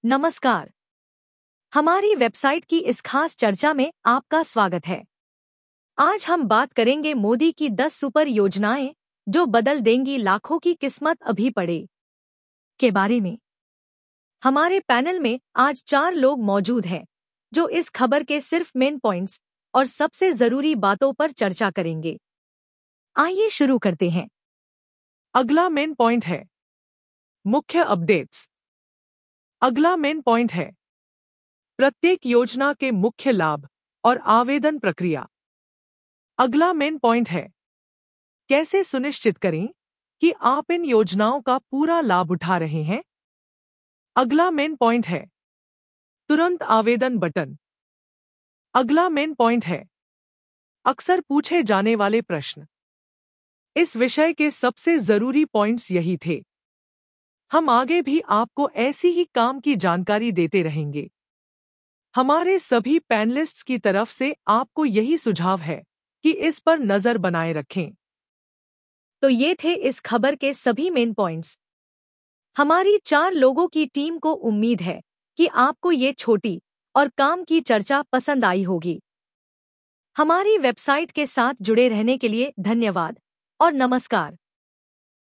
नमस्कार। हमारी वेबसाइट की इस खास चर्चा में आपका स्वागत है। आज हम बात करेंगे मोदी की 10 सुपर योजनाएं जो बदल देंगी लाखों की किस्मत अभी पढ़े के बारे में। हमारे पैनल में आज 4 लोग मौजूद हैं जो इस खबर के सिर्फ मेन पॉइंट्स और सबसे जरूरी बातों पर चर्चा करेंगे। आइए शुरू करते हैं। अगला मेन पॉइंट है मुख्य अपडेट्स। अगला मेन पॉइंट है प्रत्येक योजना के मुख्य लाभ और आवेदन प्रक्रिया। अगला मेन पॉइंट है कैसे सुनिश्चित करें कि आप इन योजनाओं का पूरा लाभ उठा रहे हैं। अगला मेन पॉइंट है तुरंत आवेदन बटन। अगला मेन पॉइंट है अक्सर पूछे जाने वाले प्रश्न। इस विषय के सबसे जरूरी पॉइंट्स यही थे। हम आगे भी आपको ऐसी ही काम की जानकारी देते रहेंगे। हमारे सभी पैनलिस्ट्स की तरफ से आपको यही सुझाव है कि इस पर नजर बनाए रखें। तो ये थे इस खबर के सभी मेन पॉइंट्स। हमारी 4 लोगों की टीम को उम्मीद है कि आपको ये छोटी और काम की चर्चा पसंद आई होगी। हमारी वेबसाइट के साथ जुड़े रहने के लिए धन्यवाद और नमस्कार।